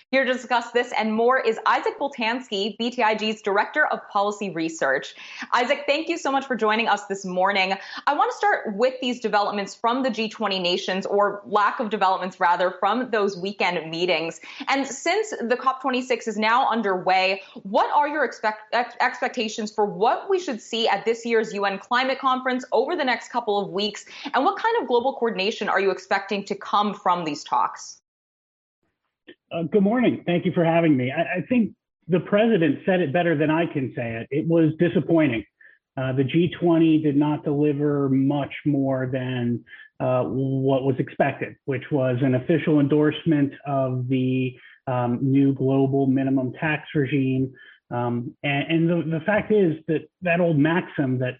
Here to discuss this and more is Isaac Boltansky, BTIG's Director of Policy Research. Isaac, thank you so much for joining us this morning. I want to start with these developments from the G20 nations, or lack of developments rather, from those weekend meetings. And since the COP26 is now underway, what are your expectations for what we should see at this year's UN climate conference over the next couple of weeks? And what kind of global coordination are you expecting to come from these talks? Good morning. Thank you for having me. I think the president said it better than I can say it. It was disappointing. The G20 did not deliver much more than what was expected, which was an official endorsement of the new global minimum tax regime. And the fact is that that old maxim that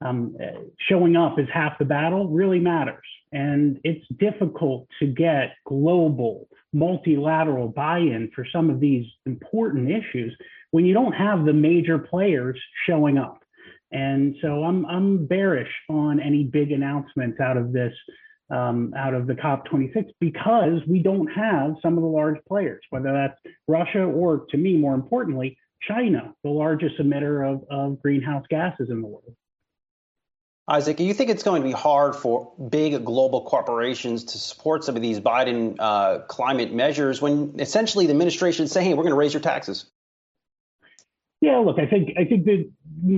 showing up is half the battle really matters. And it's difficult to get global, multilateral buy-in for some of these important issues when you don't have the major players showing up. And so I'm bearish on any big announcements out of this, out of the COP26, because we don't have some of the large players, whether that's Russia or, to me, more importantly, China, the largest emitter of greenhouse gases in the world. Isaac, do you think it's going to be hard for big global corporations to support some of these Biden climate measures when essentially the administration is saying, hey, we're going to raise your taxes? Yeah, look, I think that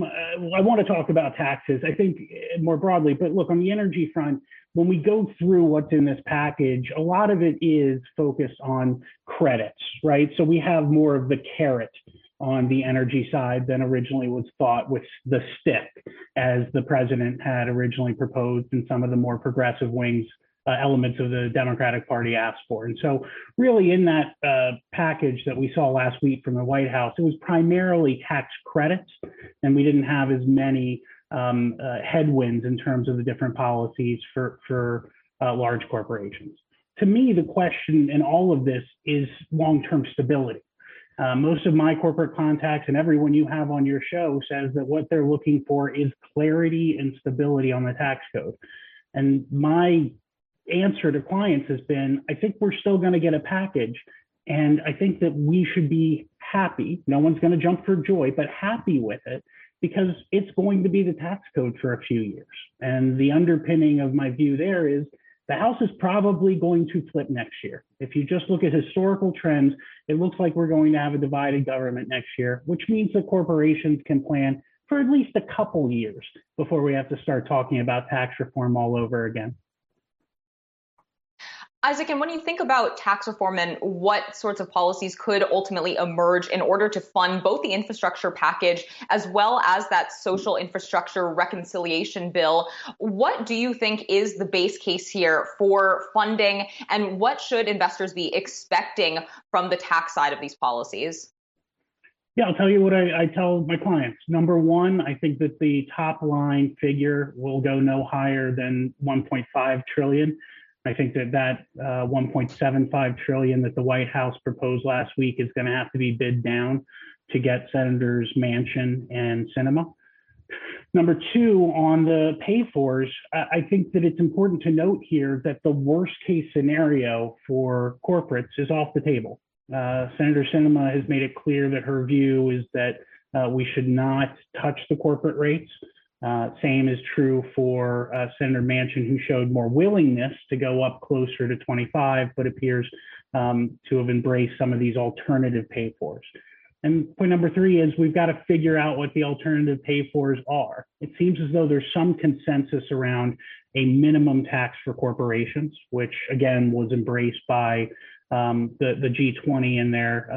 I want to talk about taxes, I think more broadly, but look, on the energy front, when we go through what's in this package, a lot of it is focused on credits, right? So we have more of the carrot on the energy side than originally was thought, with the stick, as the president had originally proposed and some of the more progressive wings elements of the Democratic Party asked for. And so really in that package that we saw last week from the White House, it was primarily tax credits, and we didn't have as many headwinds in terms of the different policies for large corporations. To me, the question in all of this is long-term stability. Most of my corporate contacts and everyone you have on your show says that what they're looking for is clarity and stability on the tax code. And my answer to clients has been, I think we're still going to get a package. And I think that we should be happy. No one's going to jump for joy, but happy with it, because it's going to be the tax code for a few years. And the underpinning of my view there is the House is probably going to flip next year. If you just look at historical trends, it looks like we're going to have a divided government next year, which means that corporations can plan for at least a couple years before we have to start talking about tax reform all over again. Isaac, and when you think about tax reform and what sorts of policies could ultimately emerge in order to fund both the infrastructure package as well as that social infrastructure reconciliation bill, what do you think is the base case here for funding, and what should investors be expecting from the tax side of these policies? Yeah, I'll tell you what I tell my clients. Number one, I think that the top line figure will go no higher than 1.5 trillion. I think that 1.75 trillion that the White House proposed last week is going to have to be bid down to get Senators Manchin and Sinema. Number two, on the pay-fors, I think that it's important to note here that the worst case scenario for corporates is off the table. Senator Sinema has made it clear that her view is that we should not touch the corporate rates. Same is true for Senator Manchin, who showed more willingness to go up closer to 25, but appears to have embraced some of these alternative pay-fors. And point number three is we've got to figure out what the alternative pay-fors are. It seems as though there's some consensus around a minimum tax for corporations, which again was embraced by the G20 in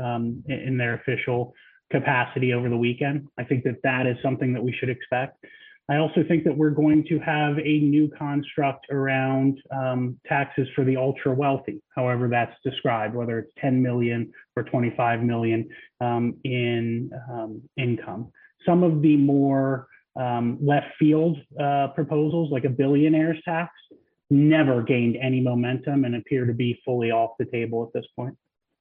their official capacity over the weekend. I think that is something that we should expect. I also think that we're going to have a new construct around taxes for the ultra wealthy, however that's described, whether it's 10 million or 25 million in income. Some of the more left field proposals, like a billionaire's tax, never gained any momentum and appear to be fully off the table at this point.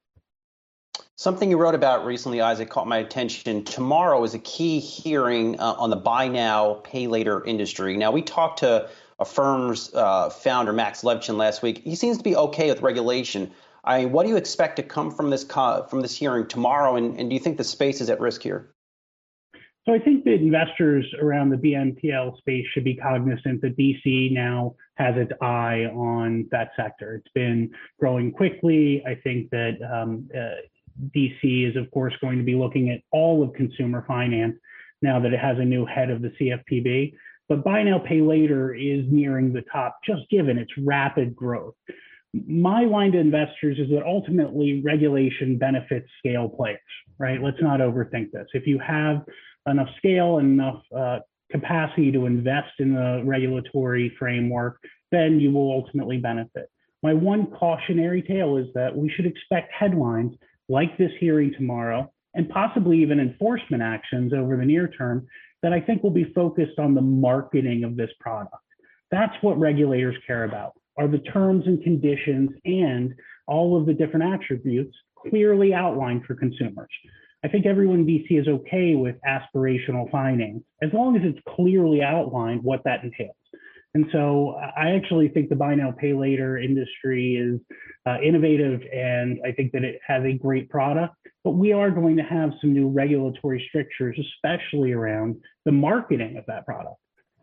Something you wrote about recently, Isaac, caught my attention. Tomorrow is a key hearing on the buy now, pay later industry. Now, we talked to a firm's founder, Max Levchin, last week. He seems to be okay with regulation. What do you expect to come from this hearing tomorrow, and do you think the space is at risk here? So I think that investors around the BNPL space should be cognizant that DC now has its eye on that sector. It's been growing quickly. I think that DC is, of course, going to be looking at all of consumer finance now that it has a new head of the CFPB. But buy now, pay later is nearing the top, just given its rapid growth. My line to investors is that ultimately regulation benefits scale players, right? Let's not overthink this. If you have enough scale and enough capacity to invest in the regulatory framework, then you will ultimately benefit. My one cautionary tale is that we should expect headlines like this hearing tomorrow, and possibly even enforcement actions over the near term that I think will be focused on the marketing of this product. That's what regulators care about, are the terms and conditions and all of the different attributes clearly outlined for consumers. I think everyone in DC is okay with aspirational finance, as long as it's clearly outlined what that entails. And so I actually think the buy now, pay later industry is innovative, and I think that it has a great product, but we are going to have some new regulatory strictures, especially around the marketing of that product.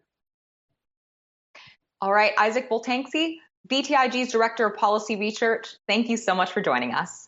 All right, Isaac Boltanski, BTIG's Director of Policy Research, thank you so much for joining us.